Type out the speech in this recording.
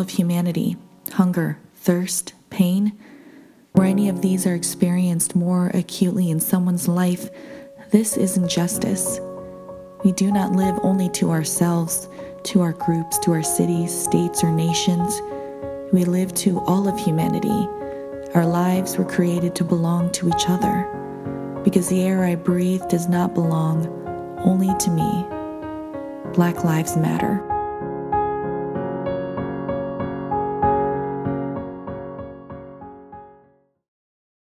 of humanity, hunger, thirst, pain, where any of these are experienced more acutely in someone's life, this is injustice. We do not live only to ourselves, to our groups, to our cities, states, or nations. We live to all of humanity. Our lives were created to belong to each other, because the air I breathe does not belong only to me. Black Lives Matter.